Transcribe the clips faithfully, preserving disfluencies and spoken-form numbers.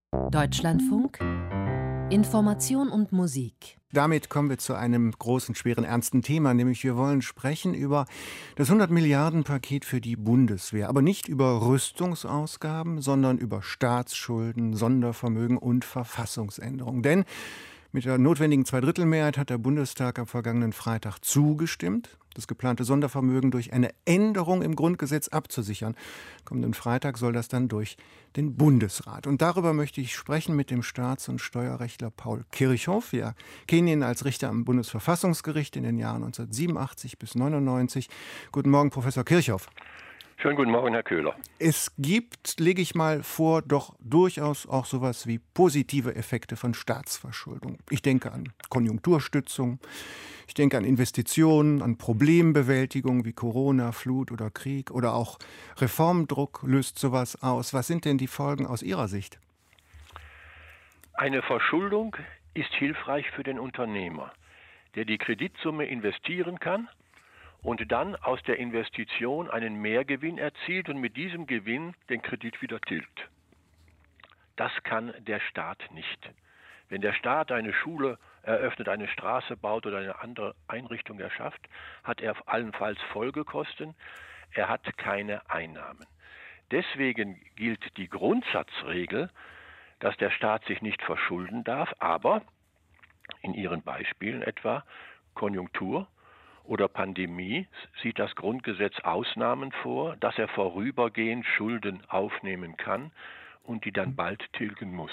Deutschlandfunk Information und Musik. Damit kommen wir zu einem großen, schweren, ernsten Thema, nämlich wir wollen sprechen über das hundert Milliarden Paket für die Bundeswehr, aber nicht über Rüstungsausgaben, sondern über Staatsschulden, Sondervermögen und Verfassungsänderung. Denn mit der notwendigen Zweidrittelmehrheit hat der Bundestag am vergangenen Freitag zugestimmt, das geplante Sondervermögen durch eine Änderung im Grundgesetz abzusichern. Kommenden Freitag soll das dann durch den Bundesrat. Und darüber möchte ich sprechen mit dem Staats- und Steuerrechtler Paul Kirchhoff. Wir kennen ihn als Richter am Bundesverfassungsgericht in den Jahren neunzehnhundertsiebenundachtzig bis neunundneunzig. Guten Morgen, Professor Kirchhoff. Schönen guten Morgen, Herr Köhler. Es gibt, lege ich mal vor, doch durchaus auch sowas wie positive Effekte von Staatsverschuldung. Ich denke an Konjunkturstützung, ich denke an Investitionen, an Problembewältigung wie Corona, Flut oder Krieg oder auch Reformdruck löst sowas aus. Was sind denn die Folgen aus Ihrer Sicht? Eine Verschuldung ist hilfreich für den Unternehmer, der die Kreditsumme investieren kann und dann aus der Investition einen Mehrgewinn erzielt und mit diesem Gewinn den Kredit wieder tilgt. Das kann der Staat nicht. Wenn der Staat eine Schule eröffnet, eine Straße baut oder eine andere Einrichtung erschafft, hat er allenfalls Folgekosten, er hat keine Einnahmen. Deswegen gilt die Grundsatzregel, dass der Staat sich nicht verschulden darf, aber in Ihren Beispielen etwa Konjunktur oder Pandemie sieht das Grundgesetz Ausnahmen vor, dass er vorübergehend Schulden aufnehmen kann und die dann bald tilgen muss.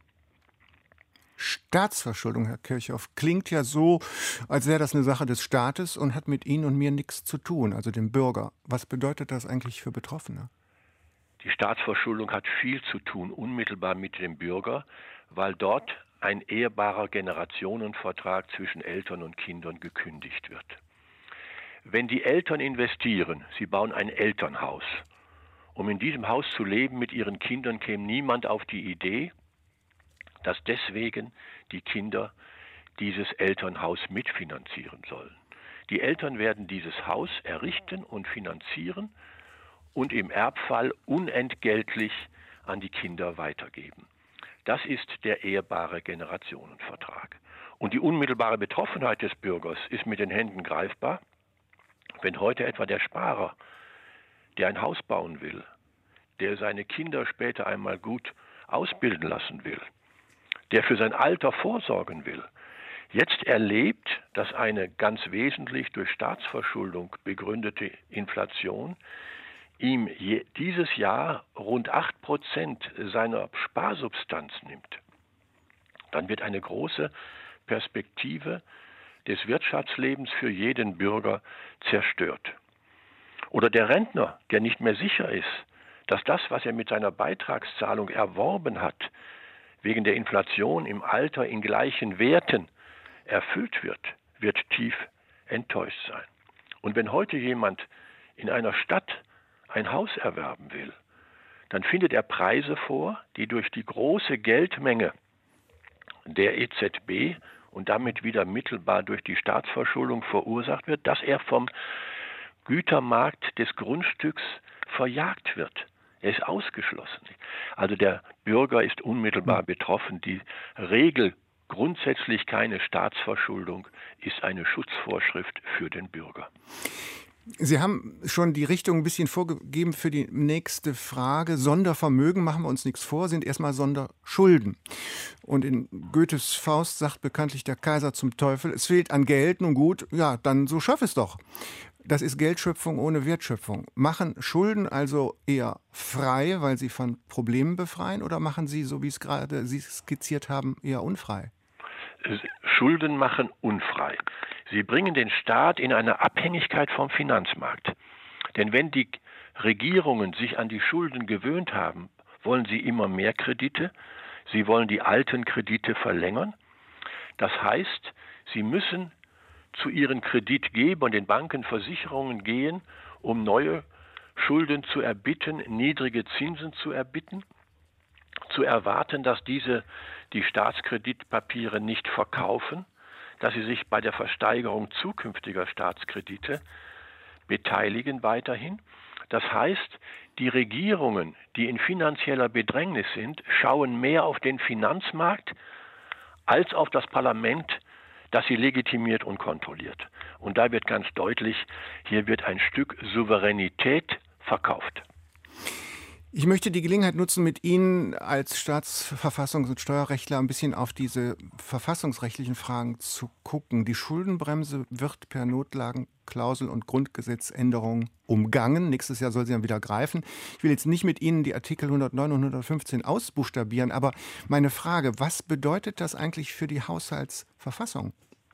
Staatsverschuldung, Herr Kirchhoff, klingt ja so, als wäre das eine Sache des Staates und hat mit Ihnen und mir nichts zu tun, also dem Bürger. Was bedeutet das eigentlich für Betroffene? Die Staatsverschuldung hat viel zu tun, unmittelbar mit dem Bürger, weil dort ein ehrbarer Generationenvertrag zwischen Eltern und Kindern gekündigt wird. Wenn die Eltern investieren, sie bauen ein Elternhaus. Um in diesem Haus zu leben mit ihren Kindern käme niemand auf die Idee, dass deswegen die Kinder dieses Elternhaus mitfinanzieren sollen. Die Eltern werden dieses Haus errichten und finanzieren und im Erbfall unentgeltlich an die Kinder weitergeben. Das ist der ehrbare Generationenvertrag. Und die unmittelbare Betroffenheit des Bürgers ist mit den Händen greifbar. Wenn heute etwa der Sparer, der ein Haus bauen will, der seine Kinder später einmal gut ausbilden lassen will, der für sein Alter vorsorgen will, jetzt erlebt, dass eine ganz wesentlich durch Staatsverschuldung begründete Inflation ihm je, dieses Jahr rund acht Prozent seiner Sparsubstanz nimmt, dann wird eine große Perspektive des Wirtschaftslebens für jeden Bürger zerstört. Oder der Rentner, der nicht mehr sicher ist, dass das, was er mit seiner Beitragszahlung erworben hat, wegen der Inflation im Alter in gleichen Werten erfüllt wird, wird tief enttäuscht sein. Und wenn heute jemand in einer Stadt ein Haus erwerben will, dann findet er Preise vor, die durch die große Geldmenge der E Z B und damit wieder mittelbar durch die Staatsverschuldung verursacht wird, dass er vom Gütermarkt des Grundstücks verjagt wird. Er ist ausgeschlossen. Also der Bürger ist unmittelbar betroffen. Die Regel, grundsätzlich keine Staatsverschuldung, ist eine Schutzvorschrift für den Bürger. Sie haben schon die Richtung ein bisschen vorgegeben für die nächste Frage. Sondervermögen, machen wir uns nichts vor, sind erstmal Sonderschulden. Und in Goethes Faust sagt bekanntlich der Kaiser zum Teufel, es fehlt an Geld, nun gut, ja, dann so schaff es doch. Das ist Geldschöpfung ohne Wertschöpfung. Machen Schulden also eher frei, weil sie von Problemen befreien, oder machen sie, so wie es gerade Sie skizziert haben, eher unfrei? Schulden machen unfrei. Sie bringen den Staat in eine Abhängigkeit vom Finanzmarkt. Denn wenn die Regierungen sich an die Schulden gewöhnt haben, wollen sie immer mehr Kredite. Sie wollen die alten Kredite verlängern. Das heißt, sie müssen zu ihren Kreditgebern, den Banken, Versicherungen gehen, um neue Schulden zu erbitten, niedrige Zinsen zu erbitten, zu erwarten, dass diese die Staatskreditpapiere nicht verkaufen, dass sie sich bei der Versteigerung zukünftiger Staatskredite beteiligen weiterhin. Das heißt, die Regierungen, die in finanzieller Bedrängnis sind, schauen mehr auf den Finanzmarkt als auf das Parlament, das sie legitimiert und kontrolliert. Und da wird ganz deutlich, hier wird ein Stück Souveränität verkauft. Ich möchte die Gelegenheit nutzen, mit Ihnen als Staatsverfassungs- und Steuerrechtler ein bisschen auf diese verfassungsrechtlichen Fragen zu gucken. Die Schuldenbremse wird per Notlagenklausel und Grundgesetzänderung umgangen. Nächstes Jahr soll sie dann wieder greifen. Ich will jetzt nicht mit Ihnen die Artikel hundertneun und hundertfünfzehn ausbuchstabieren, aber meine Frage, was bedeutet das eigentlich für die Haushaltsverfassung?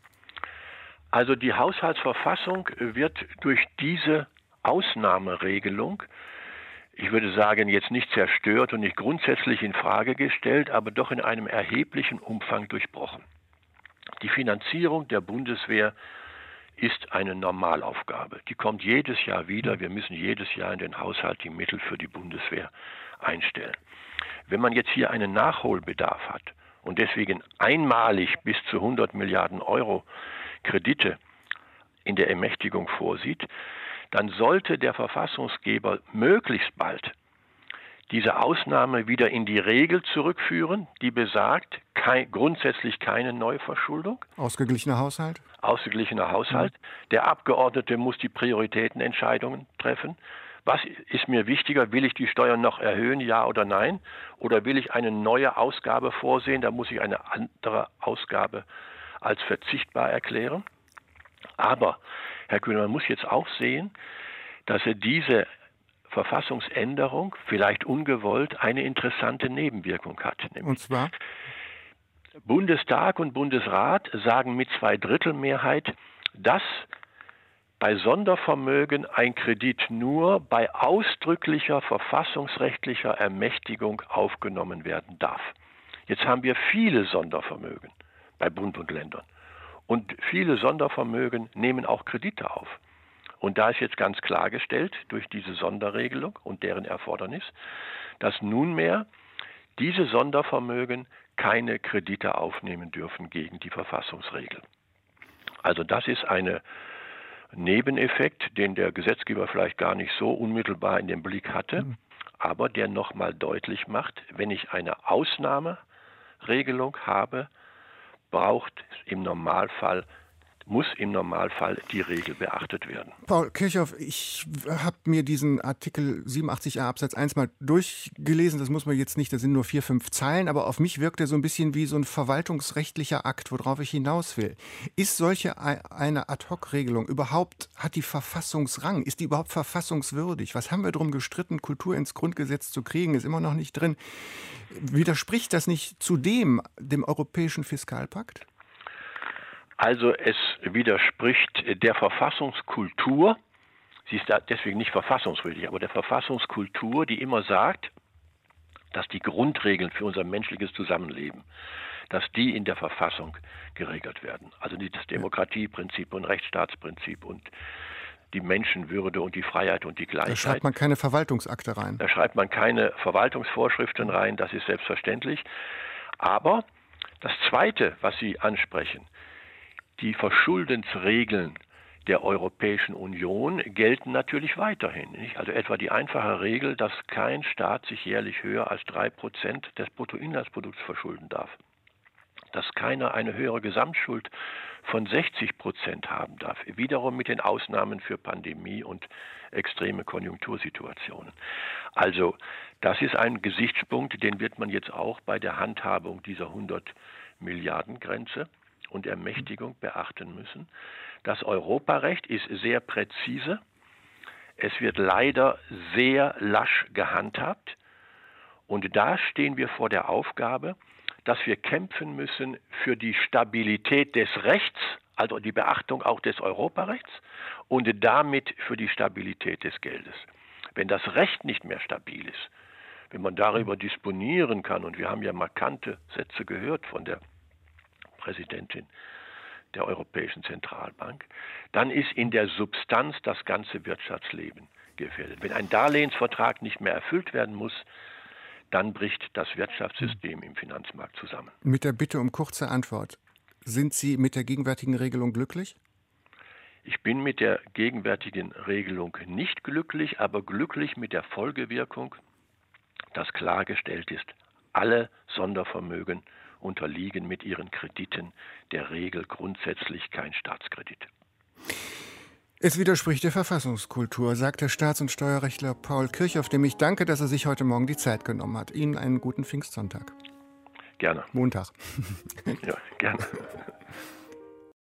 Also die Haushaltsverfassung wird durch diese Ausnahmeregelung, ich würde sagen, jetzt nicht zerstört und nicht grundsätzlich in Frage gestellt, aber doch in einem erheblichen Umfang durchbrochen. Die Finanzierung der Bundeswehr ist eine Normalaufgabe. Die kommt jedes Jahr wieder. Wir müssen jedes Jahr in den Haushalt die Mittel für die Bundeswehr einstellen. Wenn man jetzt hier einen Nachholbedarf hat und deswegen einmalig bis zu hundert Milliarden Euro Kredite in der Ermächtigung vorsieht, dann sollte der Verfassungsgeber möglichst bald diese Ausnahme wieder in die Regel zurückführen, die besagt, kein, grundsätzlich keine Neuverschuldung. Ausgeglichener Haushalt? Ausgeglichener Haushalt. Mhm. Der Abgeordnete muss die Prioritätenentscheidungen treffen. Was ist mir wichtiger? Will ich die Steuern noch erhöhen, ja oder nein? Oder will ich eine neue Ausgabe vorsehen? Da muss ich eine andere Ausgabe als verzichtbar erklären. Aber, Herr Kühne, man muss jetzt auch sehen, dass er diese Verfassungsänderung, vielleicht ungewollt, eine interessante Nebenwirkung hat. Und zwar? Bundestag und Bundesrat sagen mit Zweidrittelmehrheit, dass bei Sondervermögen ein Kredit nur bei ausdrücklicher verfassungsrechtlicher Ermächtigung aufgenommen werden darf. Jetzt haben wir viele Sondervermögen bei Bund und Ländern. Und viele Sondervermögen nehmen auch Kredite auf. Und da ist jetzt ganz klargestellt durch diese Sonderregelung und deren Erfordernis, dass nunmehr diese Sondervermögen keine Kredite aufnehmen dürfen gegen die Verfassungsregel. Also das ist ein Nebeneffekt, den der Gesetzgeber vielleicht gar nicht so unmittelbar in den Blick hatte, mhm. aber der nochmal deutlich macht, wenn ich eine Ausnahmeregelung habe, braucht im Normalfall, muss im Normalfall die Regel beachtet werden. Paul Kirchhoff, ich habe mir diesen Artikel siebenundachtzig a Absatz eins mal durchgelesen. Das muss man jetzt nicht, das sind nur vier, fünf Zeilen, aber auf mich wirkt er so ein bisschen wie so ein verwaltungsrechtlicher Akt, worauf ich hinaus will. Ist solche eine Ad-hoc-Regelung überhaupt, hat die Verfassungsrang? Ist die überhaupt verfassungswürdig? Was haben wir darum gestritten, Kultur ins Grundgesetz zu kriegen, ist immer noch nicht drin. Widerspricht das nicht zudem dem Europäischen Fiskalpakt? Also es widerspricht der Verfassungskultur, sie ist deswegen nicht verfassungswürdig, aber der Verfassungskultur, die immer sagt, dass die Grundregeln für unser menschliches Zusammenleben, dass die in der Verfassung geregelt werden. Also das Demokratieprinzip und Rechtsstaatsprinzip und die Menschenwürde und die Freiheit und die Gleichheit. Da schreibt man keine Verwaltungsakte rein. Da schreibt man keine Verwaltungsvorschriften rein, das ist selbstverständlich. Aber das Zweite, was Sie ansprechen, die Verschuldensregeln der Europäischen Union gelten natürlich weiterhin. Nicht? Also etwa die einfache Regel, dass kein Staat sich jährlich höher als drei Prozent des Bruttoinlandsprodukts verschulden darf. Dass keiner eine höhere Gesamtschuld von sechzig Prozent haben darf. Wiederum mit den Ausnahmen für Pandemie und extreme Konjunktursituationen. Also das ist ein Gesichtspunkt, den wird man jetzt auch bei der Handhabung dieser hundert Milliarden Grenze und Ermächtigung beachten müssen. Das Europarecht ist sehr präzise. Es wird leider sehr lasch gehandhabt. Und da stehen wir vor der Aufgabe, dass wir kämpfen müssen für die Stabilität des Rechts, also die Beachtung auch des Europarechts und damit für die Stabilität des Geldes. Wenn das Recht nicht mehr stabil ist, wenn man darüber disponieren kann, und wir haben ja markante Sätze gehört von der Präsidentin der Europäischen Zentralbank, dann ist in der Substanz das ganze Wirtschaftsleben gefährdet. Wenn ein Darlehensvertrag nicht mehr erfüllt werden muss, dann bricht das Wirtschaftssystem im Finanzmarkt zusammen. Mit der Bitte um kurze Antwort. Sind Sie mit der gegenwärtigen Regelung glücklich? Ich bin mit der gegenwärtigen Regelung nicht glücklich, aber glücklich mit der Folgewirkung, dass klargestellt ist, alle Sondervermögen unterliegen mit ihren Krediten der Regel grundsätzlich kein Staatskredit. Es widerspricht der Verfassungskultur, sagt der Staats- und Steuerrechtler Paul Kirchhoff, dem ich danke, dass er sich heute Morgen die Zeit genommen hat. Ihnen einen guten Pfingstsonntag. Gerne. Montag. Ja, gerne.